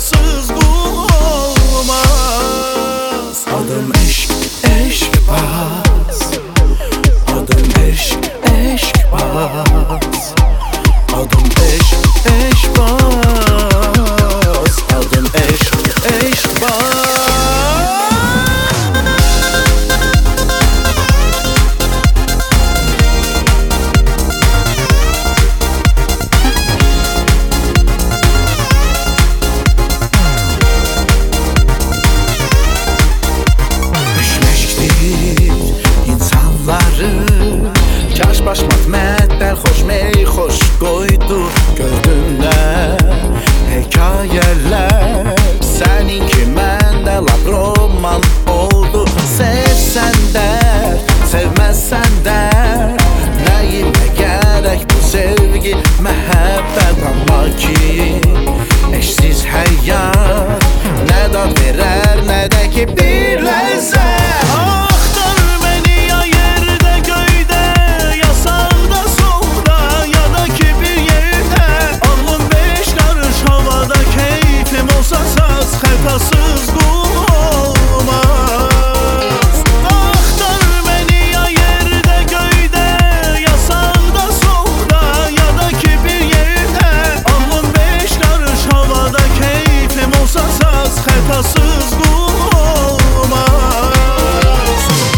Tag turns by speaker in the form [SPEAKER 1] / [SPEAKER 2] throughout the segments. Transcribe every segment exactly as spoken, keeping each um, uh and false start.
[SPEAKER 1] xətasız qul olmaz. Adım eşq, eşq baz. Adım eşq, eşq baz. Adım eşq, eşq baz. Adım eşq, eşq baz. Kaş başmat mətlər xoş mey xoş qoydu gördünlər hekayələr səninki məndə lap roman oldu. Sevsən də sevməsən də nəyimə gərək bu sevgi məhəbbət, amma ki eşsiz həyat nə dad verər nə də ki bir ləzzət. Xətasız qul olmaz. Axtar məni ya yerdə göydə, ya sağda solda, ya da ki bir yerdə. Alnım beş qarış havada, keyfim olsa saz. Xətasız qul olmaz.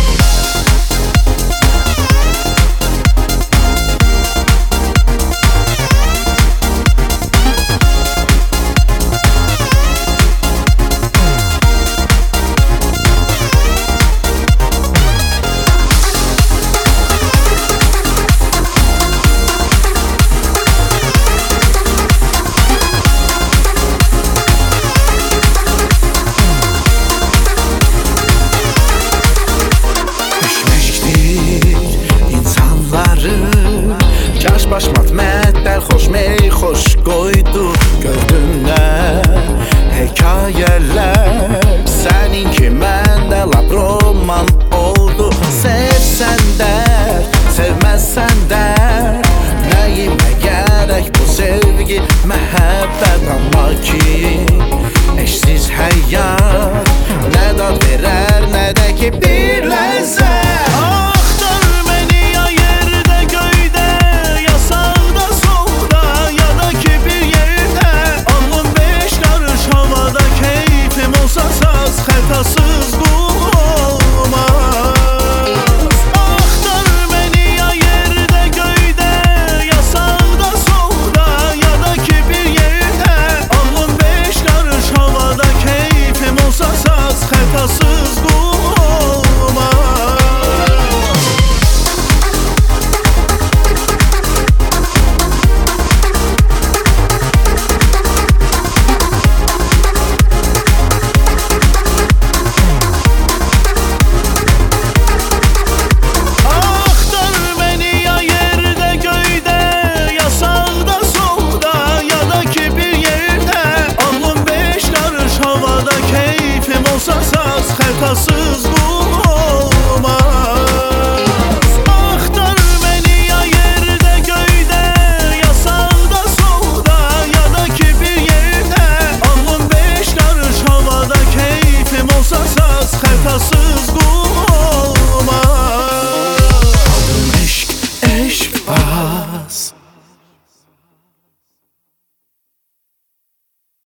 [SPEAKER 1] Kaş başmat mətlər xoş mey xoş qoydu gördünlər hekayələr səninki məndə lap roman oldu. Sevsən də sevməsən də nəyimə gərək bu sevgi məhəbbət, amma ki eşsiz həyat nə dad verər nə də ki bir ləzzət. Xətasız qul olmaz. Axtar məni ya yerdə göydə, ya sağda solda, ya da ki bir yerdə. Alnım beş qarış havada, keyfim olsa saz. Xətasız qul olmaz. Xətasız